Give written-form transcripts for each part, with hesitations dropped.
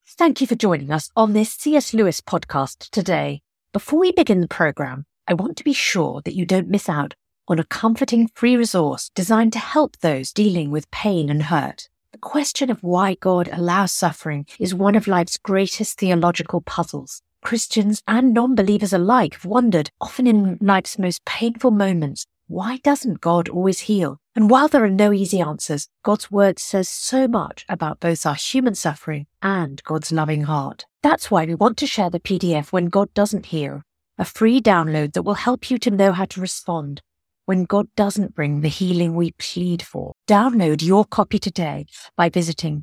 Thank you for joining us on this C.S. Lewis podcast today. Before we begin the programme, I want to be sure that you don't miss out on a comforting free resource designed to help those dealing with pain and hurt. The question of why God allows suffering is one of life's greatest theological puzzles. Christians and non-believers alike have wondered, often in life's most painful moments, why doesn't God always heal? And while there are no easy answers, God's word says so much about both our human suffering and God's loving heart. That's why we want to share the PDF When God Doesn't Heal, a free download that will help you to know how to respond when God doesn't bring the healing we plead for. Download your copy today by visiting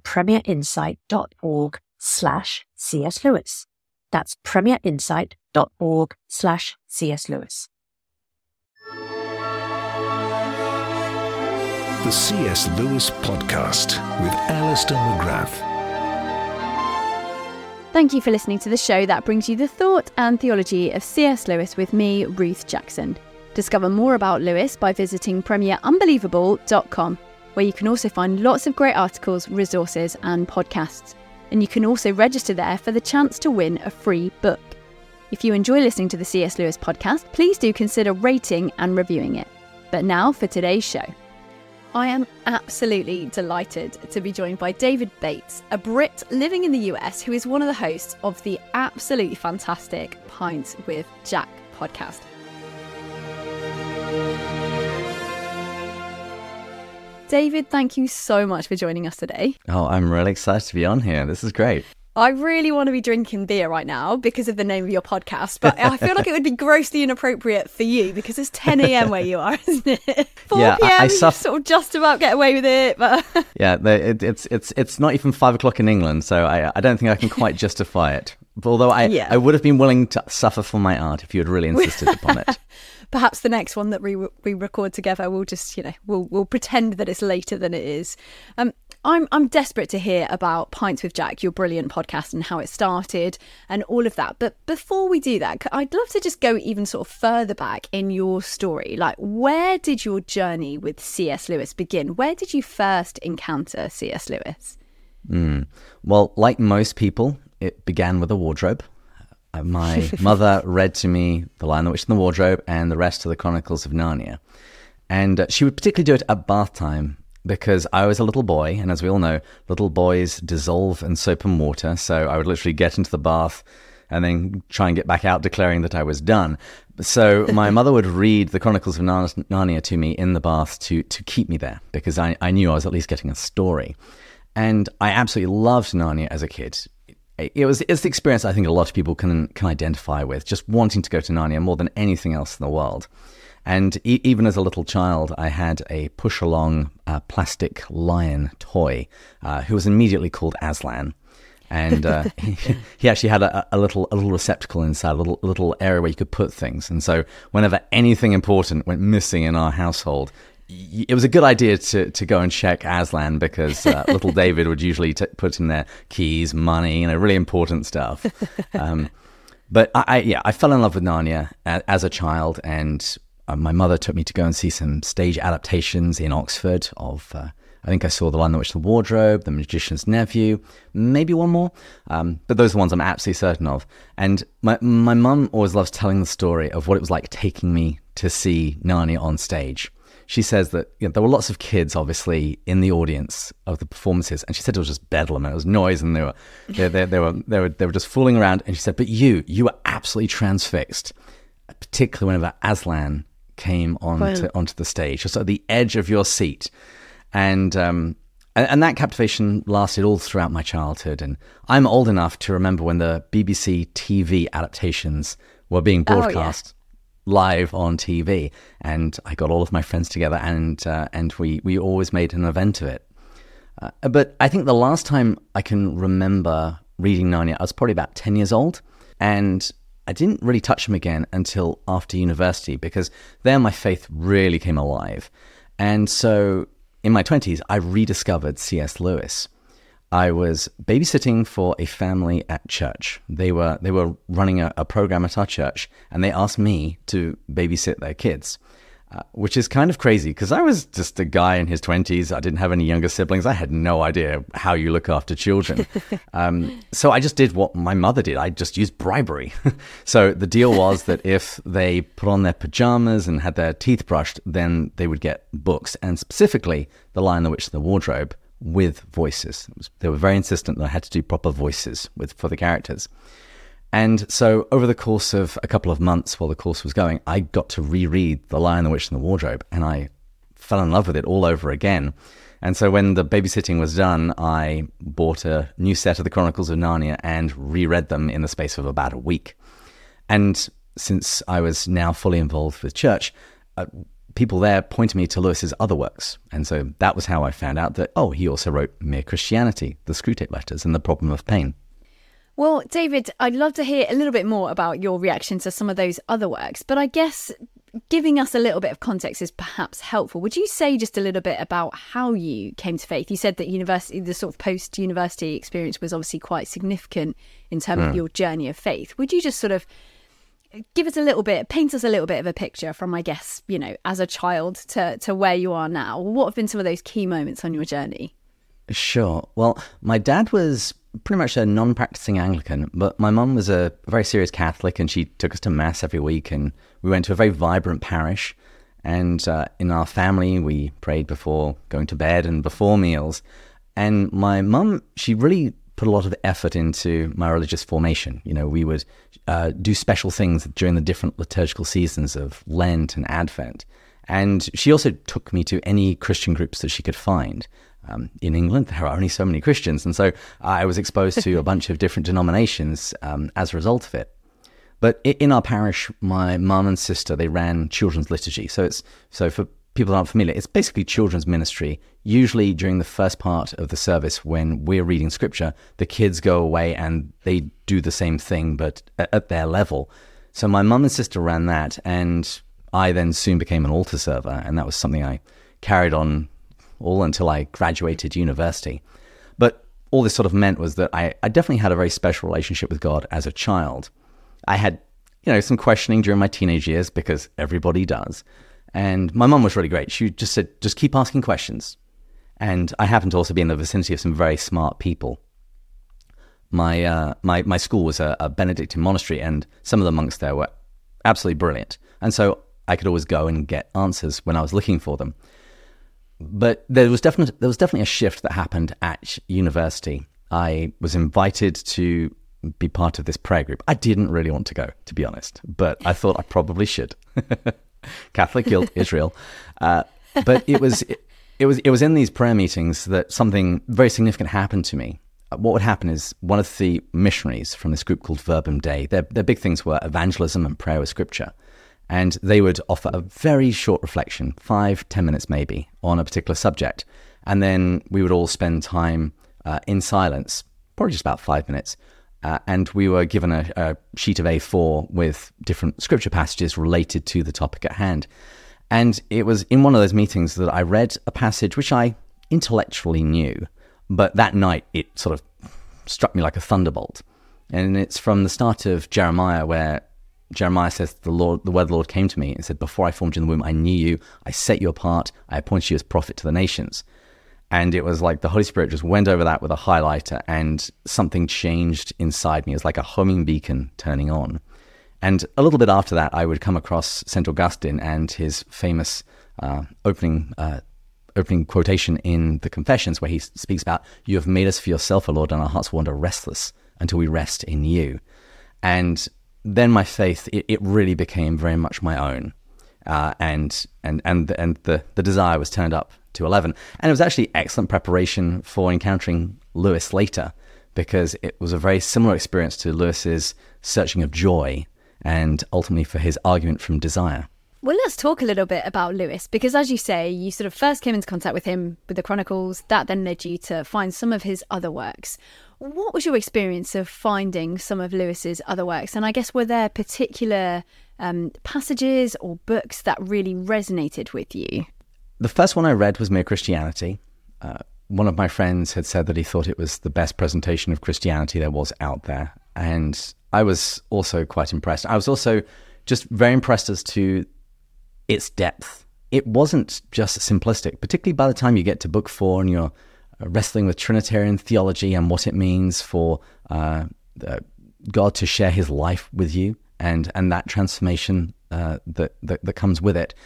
premierinsight.org/C.S. Lewis. That's premierinsight.org/C.S. Lewis. The C.S. Lewis Podcast with Alistair McGrath. Thank you for listening to the show that brings you the thought and theology of C.S. Lewis with me, Ruth Jackson. Discover more about Lewis by visiting premierunbelievable.com, where you can also find lots of great articles, resources and podcasts. And you can also register there for the chance to win a free book. If you enjoy listening to the C.S. Lewis podcast, please do consider rating and reviewing it. But now for today's show. I am absolutely delighted to be joined by David Bates, a Brit living in the US who is one of the hosts of the absolutely fantastic Pints with Jack podcast. David, thank you so much for joining us today. Oh, I'm really excited to be on here. This is great. I really want to be drinking beer right now because of the name of your podcast, but I feel like it would be grossly inappropriate for you because it's 10 a.m. where you are, isn't it? 4 p.m. I sort of just about get away with it, but yeah, it's not even 5 o'clock in England, so I don't think I can quite justify it. Although I would have been willing to suffer for my art if you had really insisted upon it. Perhaps the next one that we record together, we'll just we'll pretend that it's later than it is. I'm desperate to hear about Pints with Jack, your brilliant podcast, and how it started and all of that. But before we do that, I'd love to just go even sort of further back in your story. Like, where did your journey with C.S. Lewis begin? Where did you first encounter C.S. Lewis? Well, like most people, it began with a wardrobe. My mother read to me The Lion, the Witch, and the Wardrobe and the rest of the Chronicles of Narnia. And she would particularly do it at bath time, because I was a little boy, and as we all know, little boys dissolve in soap and water, so I would literally get into the bath and then try and get back out declaring that I was done. So my mother would read the Chronicles of Narnia to me in the bath to keep me there, because I knew I was at least getting a story. And I absolutely loved Narnia as a kid. It's the experience I think a lot of people can identify with, just wanting to go to Narnia more than anything else in the world. And even as a little child, I had a push-along plastic lion toy who was immediately called Aslan. And he actually had a little receptacle inside, a little area where you could put things. And so whenever anything important went missing in our household, it was a good idea to go and check Aslan, because little David would usually put in there keys, money, really important stuff. But I fell in love with Narnia as a child, and my mother took me to go and see some stage adaptations in Oxford of, I think I saw The Lion, the Witch, and the Wardrobe, The Magician's Nephew, maybe one more, but those are the ones I'm absolutely certain of. And my mum always loves telling the story of what it was like taking me to see Narnia on stage. She says that there were lots of kids, obviously, in the audience of the performances, and she said it was just bedlam, and it was noise, and they were just fooling around. And she said, but you were absolutely transfixed, particularly whenever Aslan came onto the stage, just at the edge of your seat, and that captivation lasted all throughout my childhood. And I'm old enough to remember when the BBC TV adaptations were being broadcast live on TV, and I got all of my friends together, and we always made an event of it. But I think the last time I can remember reading Narnia, I was probably about 10 years old, and I didn't really touch them again until after university, because there my faith really came alive. And so in my 20s, I rediscovered C.S. Lewis. I was babysitting for a family at church. They were running a program at our church, and they asked me to babysit their kids. which is kind of crazy because I was just a guy in his 20s. I didn't have any younger siblings. I had no idea how you look after children. So I just did what my mother did. I just used bribery. So the deal was that if they put on their pajamas and had their teeth brushed, then they would get books, and specifically The Lion, the Witch, and the Wardrobe with voices. They were very insistent that I had to do proper voices for the characters. And so over the course of a couple of months while the course was going, I got to reread The Lion, the Witch, and the Wardrobe, and I fell in love with it all over again. And so when the babysitting was done, I bought a new set of the Chronicles of Narnia and reread them in the space of about a week. And since I was now fully involved with church, people there pointed me to Lewis's other works. And so that was how I found out that, he also wrote Mere Christianity, the Screwtape Letters, and The Problem of Pain. Well, David, I'd love to hear a little bit more about your reaction to some of those other works, but I guess giving us a little bit of context is perhaps helpful. Would you say just a little bit about how you came to faith? You said that university, the sort of post-university experience was obviously quite significant in terms of your journey of faith. Would you just sort of give us a little bit, paint us a little bit of a picture from, I guess, as a child to where you are now? What have been some of those key moments on your journey? Sure. Well, my dad was pretty much a non-practicing Anglican, but my mum was a very serious Catholic, and she took us to Mass every week, and we went to a very vibrant parish. And in our family, we prayed before going to bed and before meals. And my mum, she really put a lot of effort into my religious formation. We would do special things during the different liturgical seasons of Lent and Advent. And she also took me to any Christian groups that she could find. In England, there are only so many Christians, and so I was exposed to a bunch of different denominations as a result of it. But in our parish, my mum and sister, they ran children's liturgy. So for people that aren't familiar, it's basically children's ministry. Usually during the first part of the service, when we're reading scripture, the kids go away and they do the same thing, but at their level. So my mum and sister ran that, and I then soon became an altar server, and that was something I carried on all until I graduated university. But all this sort of meant was that I definitely had a very special relationship with God as a child. I had, some questioning during my teenage years, because everybody does. And my mum was really great. She just said, just keep asking questions. And I happened to also be in the vicinity of some very smart people. My school was a Benedictine monastery, and some of the monks there were absolutely brilliant. And so I could always go and get answers when I was looking for them. But there was definitely a shift that happened at university. I was invited to be part of this prayer group. I didn't really want to go, to be honest, but I thought I probably should. Catholic guilt is real. But it was in these prayer meetings that something very significant happened to me. What would happen is one of the missionaries from this group called Verbum Dei, their big things were evangelism and prayer with scripture. And they would offer a very short reflection, 5-10 minutes maybe, on a particular subject. And then we would all spend time in silence, probably just about 5 minutes. And we were given a sheet of A4 with different scripture passages related to the topic at hand. And it was in one of those meetings that I read a passage which I intellectually knew, but that night it sort of struck me like a thunderbolt. And it's from the start of Jeremiah, where Jeremiah says, the word of the Lord came to me and said, before I formed you in the womb, I knew you, I set you apart, I appointed you as prophet to the nations. And it was like the Holy Spirit just went over that with a highlighter, and something changed inside me. It was like a homing beacon turning on. And a little bit after that, I would come across St. Augustine and his famous opening quotation in the Confessions, where he speaks about, you have made us for yourself, O Lord, and our hearts wander restless until we rest in you. And then my faith, it really became very much my own, and the desire was turned up to 11. And it was actually excellent preparation for encountering Lewis later, because it was a very similar experience to Lewis's searching of joy, and ultimately for his argument from desire. Well, let's talk a little bit about Lewis, because as you say, you sort of first came into contact with him with the Chronicles. That then led you to find some of his other works. What was your experience of finding some of Lewis's other works? And I guess, were there particular passages or books that really resonated with you? The first one I read was Mere Christianity. One of my friends had said that he thought it was the best presentation of Christianity there was out there. And I was also quite impressed. I was also just very impressed as to its depth. it wasn't just simplistic, particularly by the time you get to book 4 and you're wrestling with Trinitarian theology and what it means for God to share his life with you and that transformation that comes with it.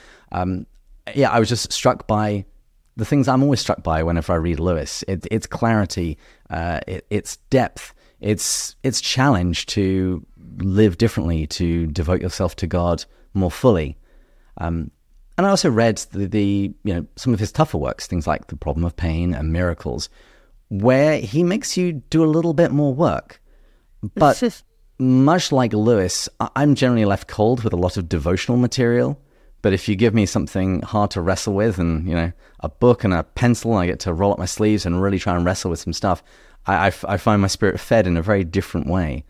I was just struck by the things I'm always struck by whenever I read Lewis. It's clarity, it's depth, it's challenge to live differently, to devote yourself to God more fully. And I also read the some of his tougher works, things like The Problem of Pain and Miracles, where he makes you do a little bit more work. But much like Lewis, I'm generally left cold with a lot of devotional material. But if you give me something hard to wrestle with and, a book and a pencil, and I get to roll up my sleeves and really try and wrestle with some stuff, I find my spirit fed in a very different way.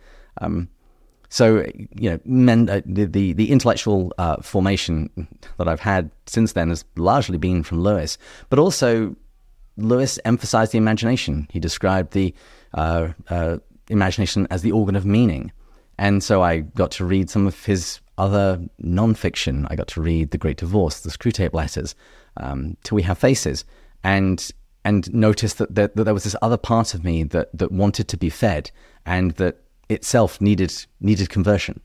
So, the intellectual formation that I've had since then has largely been from Lewis. But also, Lewis emphasized the imagination. He described the imagination as the organ of meaning. And so I got to read some of his other non-fiction. I got to read The Great Divorce, the Screwtape Letters, Till We Have Faces, and noticed that there was this other part of me that wanted to be fed, and that itself needed conversion.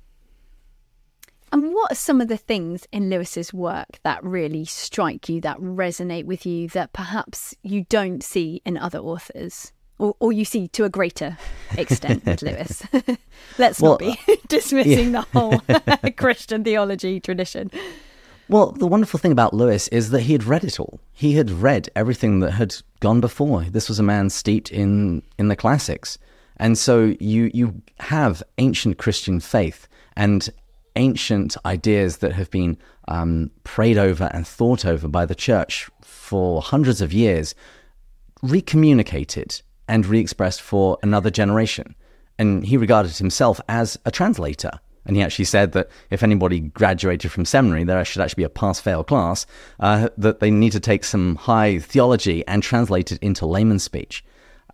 And what are some of the things in Lewis's work that really strike you, that resonate with you, that perhaps you don't see in other authors? Or you see to a greater extent with Lewis. Let's not be dismissing the whole Christian theology tradition. Well, the wonderful thing about Lewis is that he had read it all. He had read everything that had gone before. This was a man steeped in the classics. And so you have ancient Christian faith and ancient ideas that have been prayed over and thought over by the church for hundreds of years, recommunicated and re-expressed for another generation. And he regarded himself as a translator. And he actually said that if anybody graduated from seminary, there should actually be a pass-fail class, that they need to take some high theology and translate it into layman's speech.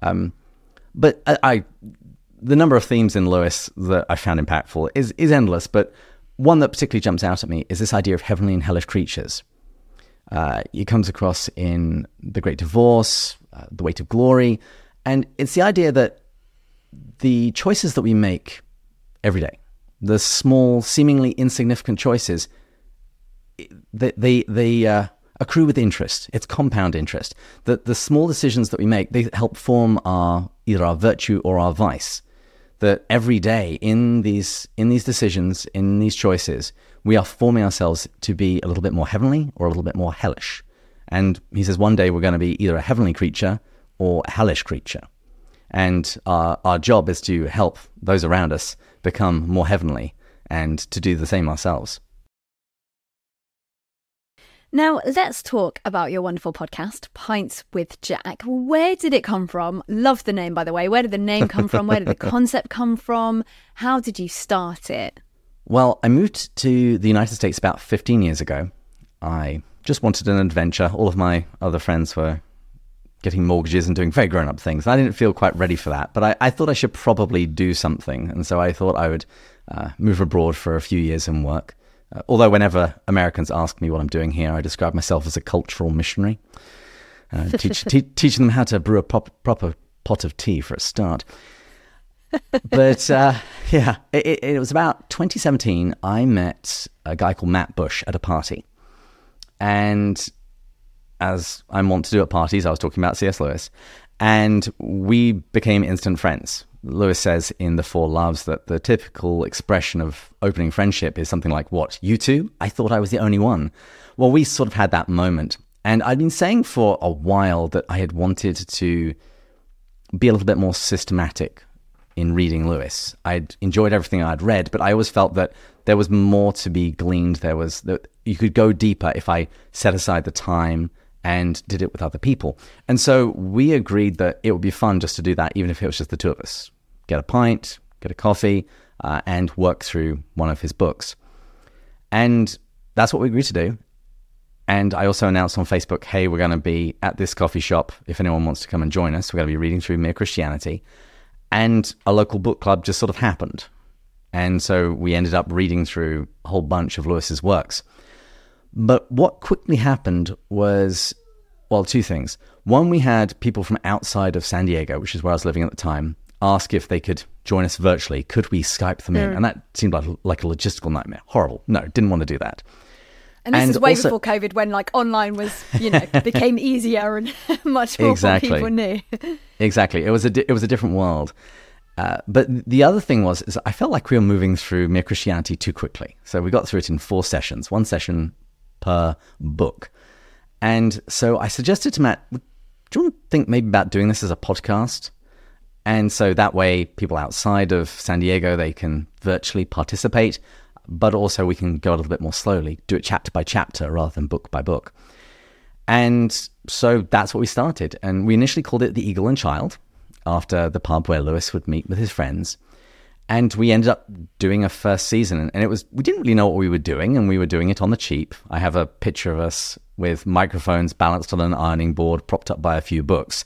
But the number of themes in Lewis that I found impactful is endless, but one that particularly jumps out at me is this idea of heavenly and hellish creatures. It comes across in The Great Divorce, The Weight of Glory, and it's the idea that the choices that we make every day, the small, seemingly insignificant choices, they accrue with interest. It's compound interest. The small decisions that we make, they help form either our virtue or our vice. That every day in these decisions, in these choices, we are forming ourselves to be a little bit more heavenly or a little bit more hellish. And he says one day we're going to be either a heavenly creature or a hellish creature. And our job is to help those around us become more heavenly and to do the same ourselves. Now, let's talk about your wonderful podcast, Pints with Jack. Where did it come from? Love the name, by the way. Where did the name come from? Where did the concept come from? How did you start it? Well, I moved to the United States about 15 years ago. I just wanted an adventure. All of my other friends were getting mortgages and doing very grown-up things. I didn't feel quite ready for that, but I thought I should probably do something. And so I thought I would move abroad for a few years and work. Although whenever Americans ask me what I'm doing here, I describe myself as a cultural missionary, teaching them how to brew a proper pot of tea for a start. But it was about 2017, I met a guy called Matt Bush at a party. And as I'm wont to do at parties, I was talking about C.S. Lewis, and we became instant friends. Lewis says in The Four Loves that the typical expression of opening friendship is something like, what, you two? I thought I was the only one. Well, we sort of had that moment. And I'd been saying for a while that I had wanted to be a little bit more systematic in reading Lewis. I'd enjoyed everything I'd read, but I always felt that there was more to be gleaned. That you could go deeper if I set aside the time and did it with other people. And so we agreed that it would be fun just to do that, even if it was just the two of us. Get a pint, get a coffee, and work through one of his books. And that's what we agreed to do. And I also announced on Facebook, hey, we're going to be at this coffee shop if anyone wants to come and join us. We're going to be reading through Mere Christianity. And a local book club just sort of happened. And so we ended up reading through a whole bunch of Lewis's works. But what quickly happened was, well, two things. One, we had people from outside of San Diego, which is where I was living at the time, ask if they could join us virtually. Could we Skype them in? And that seemed like a logistical nightmare. Horrible. No, didn't want to do that. And this is way before COVID, when like online was, became easier and much more what people knew. Exactly. It was a different world. But the other thing is I felt like we were moving through Mere Christianity too quickly. So we got through it in 4 sessions, 1 session per book. And so I suggested to Matt, do you want to think maybe about doing this as a podcast? And so that way people outside of San Diego, they can virtually participate, but also we can go a little bit more slowly, do it chapter by chapter rather than book by book. And so that's what we started. And we initially called it The Eagle and Child, after the pub where Lewis would meet with his friends. And we ended up doing a first season. And we didn't really know what we were doing, and we were doing it on the cheap. I have a picture of us with microphones balanced on an ironing board, propped up by a few books.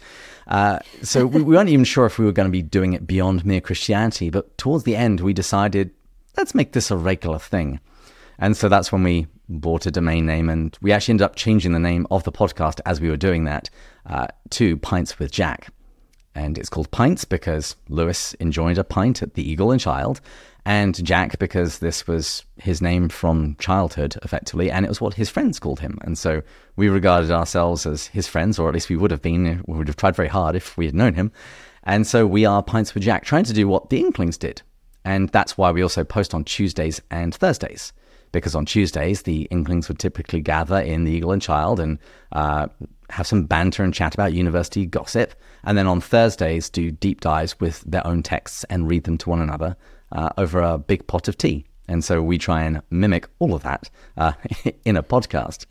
So we weren't even sure if we were going to be doing it beyond Mere Christianity. But towards the end, we decided, let's make this a regular thing. And so that's when we bought a domain name, and we actually ended up changing the name of the podcast as we were doing that to Pints with Jack. And it's called Pints because Lewis enjoyed a pint at the Eagle and Child, and Jack because this was his name from childhood, effectively, and it was what his friends called him. And so we regarded ourselves as his friends, or at least we would have been. We would have tried very hard if we had known him. And so we are Pints with Jack, trying to do what the Inklings did. And that's why we also post on Tuesdays and Thursdays, because on Tuesdays, the Inklings would typically gather in the Eagle and Child and have some banter and chat about university gossip. And then on Thursdays, do deep dives with their own texts and read them to one another over a big pot of tea. And so we try and mimic all of that in a podcast.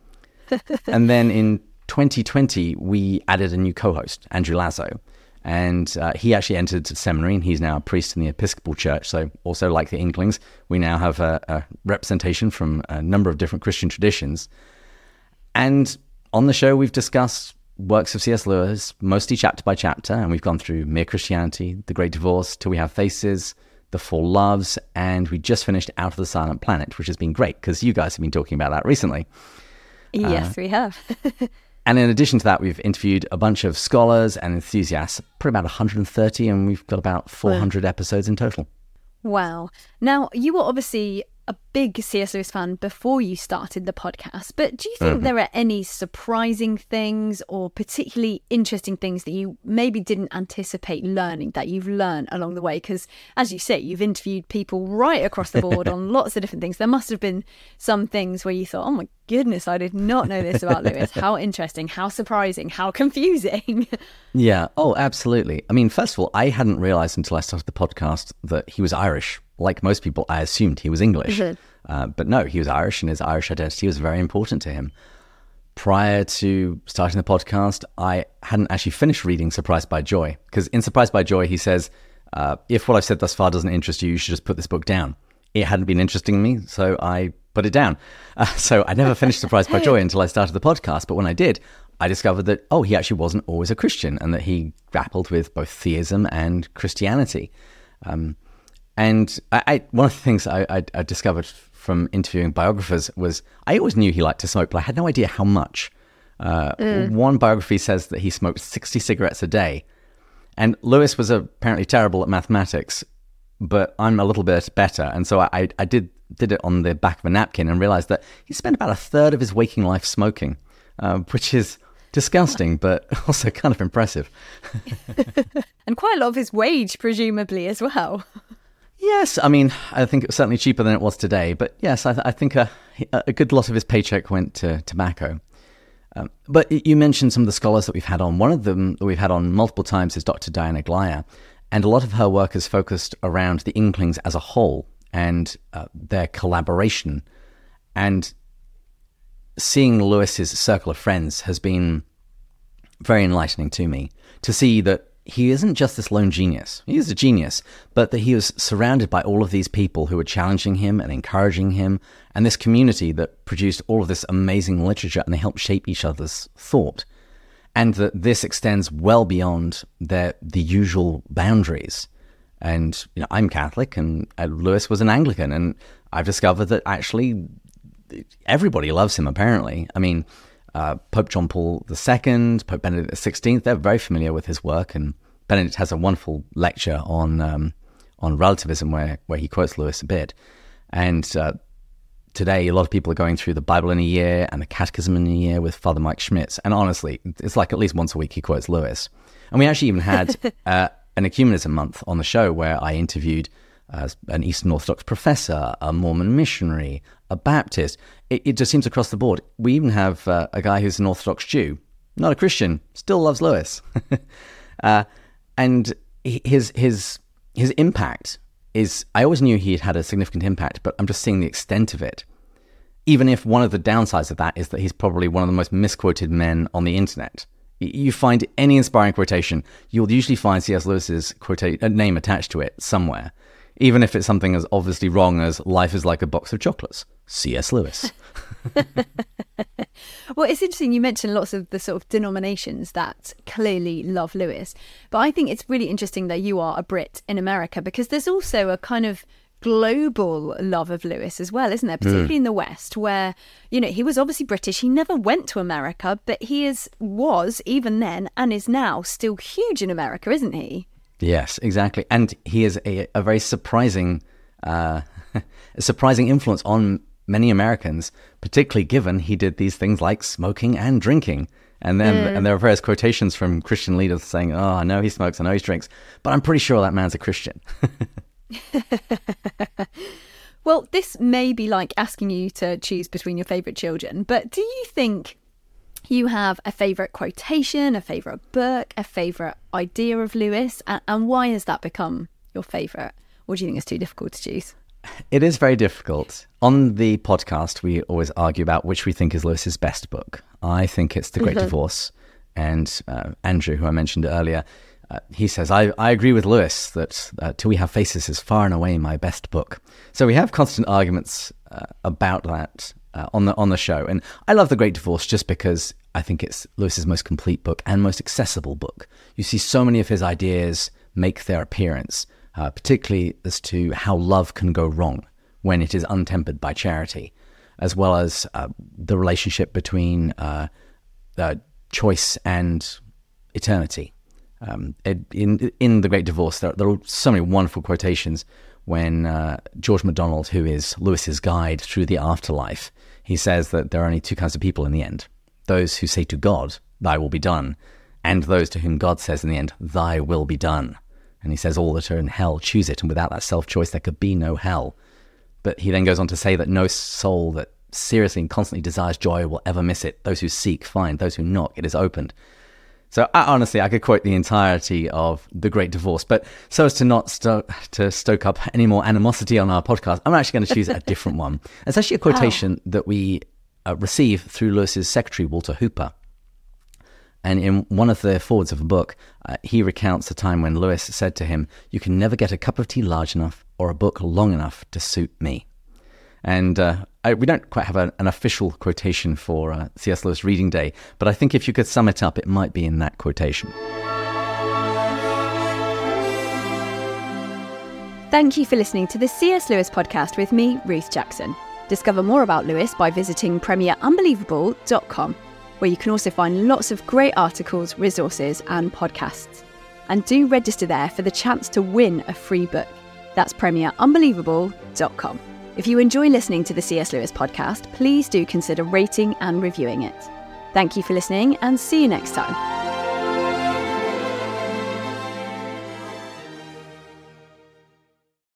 And then in 2020, we added a new co-host, Andrew Lazo. And he actually entered seminary, and he's now a priest in the Episcopal Church. So also like the Inklings, we now have a representation from a number of different Christian traditions. And on the show, we've discussed works of C.S. Lewis, mostly chapter by chapter, and we've gone through Mere Christianity, The Great Divorce, Till We Have Faces, The Four Loves, and we just finished Out of the Silent Planet, which has been great because you guys have been talking about that recently. Yes, we have. And in addition to that, we've interviewed a bunch of scholars and enthusiasts, probably about 130, and we've got about 400 episodes in total. Wow. Now, you were obviously a big C.S. Lewis fan before you started the podcast, but do you think there are any surprising things or particularly interesting things that you maybe didn't anticipate learning that you've learned along the way? Because as you say, you've interviewed people right across the board on lots of different things. There must have been some things where you thought, oh my goodness, I did not know this about Lewis. How interesting, how surprising, how confusing. Yeah. Oh, absolutely. I mean, first of all, I hadn't realized until I started the podcast that he was Irish. Like most people, I assumed he was English. But no, he was Irish, and his Irish identity was very important to him. Prior to starting the podcast, I hadn't actually finished reading Surprised by Joy, because in Surprised by Joy, he says, if what I've said thus far doesn't interest you, you should just put this book down. It hadn't been interesting me, so I put it down. So I never finished Surprised by Joy until I started the podcast. But when I did, I discovered that, he actually wasn't always a Christian, and that he grappled with both theism and Christianity. And one of the things I discovered from interviewing biographers was I always knew he liked to smoke, but I had no idea how much. One biography says that he smoked 60 cigarettes a day. And Lewis was apparently terrible at mathematics, but I'm a little bit better. And so I did it on the back of a napkin and realized that he spent about a third of his waking life smoking, which is disgusting, but also kind of impressive. And quite a lot of his wage, presumably, as well. Yes, I mean, I think it was certainly cheaper than it was today. But yes, I think a good lot of his paycheck went to tobacco. But you mentioned some of the scholars that we've had on. One of them that we've had on multiple times is Dr. Diana Glyer. And a lot of her work is focused around the Inklings as a whole and their collaboration. And seeing Lewis's circle of friends has been very enlightening to me, to see that he isn't just this lone genius. He is a genius, but that he was surrounded by all of these people who were challenging him and encouraging him, and this community that produced all of this amazing literature, and they helped shape each other's thought. And that this extends well beyond the usual boundaries. And I'm Catholic, and Lewis was an Anglican, and I've discovered that actually everybody loves him, apparently. I mean, Pope John Paul II, Pope Benedict XVI, they're very familiar with his work, and Benedict has a wonderful lecture on relativism where he quotes Lewis a bit. And today, a lot of people are going through the Bible in a year and the Catechism in a year with Father Mike Schmitz. And honestly, it's like at least once a week he quotes Lewis. And we actually even had an Ecumenism month on the show where I interviewed an Eastern Orthodox professor, a Mormon missionary, a Baptist. It just seems across the board. We even have a guy who's an Orthodox Jew, not a Christian, still loves Lewis. And his impact is, I always knew he had a significant impact, but I'm just seeing the extent of it. Even if one of the downsides of that is that he's probably one of the most misquoted men on the internet. You find any inspiring quotation, you'll usually find C.S. Lewis's name attached to it somewhere, even if it's something as obviously wrong as life is like a box of chocolates. C.S. Lewis. Well, it's interesting. You mentioned lots of the sort of denominations that clearly love Lewis. But I think it's really interesting that you are a Brit in America, because there's also a kind of global love of Lewis as well, isn't there? Particularly in the West, where, he was obviously British. He never went to America, but he was, even then, and is now still huge in America, isn't he? Yes, exactly. And he is a very surprising influence on many Americans, particularly given he did these things like smoking and drinking. And there are various quotations from Christian leaders saying, oh, I know he smokes, I know he drinks, but I'm pretty sure that man's a Christian. Well, this may be like asking you to choose between your favourite children, but do you think you have a favourite quotation, a favourite book, a favourite idea of Lewis, and why has that become your favourite? Or do you think it's too difficult to choose? It is very difficult. On the podcast, we always argue about which we think is Lewis's best book. I think it's The Great Divorce. And Andrew, who I mentioned earlier, he says, I agree with Lewis that Till We Have Faces is far and away my best book. So we have constant arguments about that on the show. And I love The Great Divorce just because I think it's Lewis's most complete book and most accessible book. You see so many of his ideas make their appearance, particularly as to how love can go wrong when it is untempered by charity, as well as the relationship between choice and eternity. In The Great Divorce, there are so many wonderful quotations when George MacDonald, who is Lewis's guide through the afterlife, he says that there are only two kinds of people in the end. Those who say to God, thy will be done, and those to whom God says in the end, thy will be done. And he says all that are in hell choose it, and without that self-choice there could be no hell. But he then goes on to say that no soul that seriously and constantly desires joy will ever miss it. Those who seek find, those who knock it is opened. So honestly, I could quote the entirety of The Great Divorce, but so as to not stoke up any more animosity on our podcast, I'm actually going to choose a different one. It's actually a quotation that we received through Lewis's secretary, Walter Hooper. And in one of the forwards of a book, he recounts a time when Lewis said to him, you can never get a cup of tea large enough or a book long enough to suit me. And we don't quite have an official quotation for C.S. Lewis Reading Day, but I think if you could sum it up, it might be in that quotation. Thank you for listening to the C.S. Lewis podcast with me, Ruth Jackson. Discover more about Lewis by visiting premierunbelievable.com, where you can also find lots of great articles, resources and podcasts. And do register there for the chance to win a free book. That's premierunbelievable.com. If you enjoy listening to the C.S. Lewis podcast, please do consider rating and reviewing it. Thank you for listening and see you next time.